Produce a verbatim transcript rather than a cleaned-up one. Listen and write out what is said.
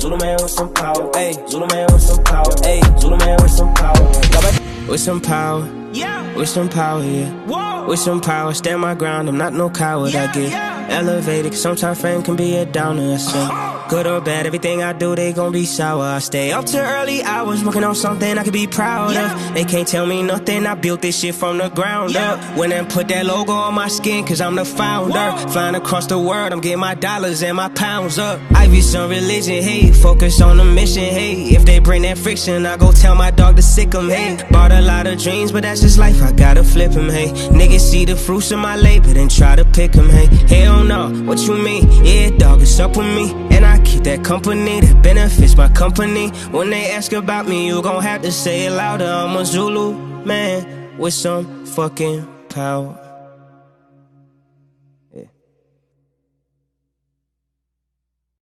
Zulu man with some power, ayy. Zulu man with some power, ayy. Zulu man with some power. With some power, yeah. With some power, yeah. Whoa. With some power, stand my ground. I'm not no coward. Yeah, I get yeah. elevated. Cause sometimes fame can be a downer. I say, uh-huh. Good or bad, everything I do, they gon' be sour. I stay up till early hours, working on something I can be proud yeah. of. They can't tell me nothing. I built this shit from the ground yeah. up. Went and put that logo on my skin, cause I'm the founder. Whoa. Flying across the world, I'm getting my dollars and my pounds up. I be some religion, hey. Focus on the mission, hey. If they bring that friction, I go tell my dog to sick 'em, hey. Bought a lot of dreams, but that's just life, I gotta flip 'em, hey. Niggas see the fruits of my labor, then try to pick 'em, hey. Hell no, what you mean? Yeah, dog, it's up with me. And I keep that company that benefits my company. When they ask about me, you gon' have to say it louder. I'm a Zulu man with some fucking power.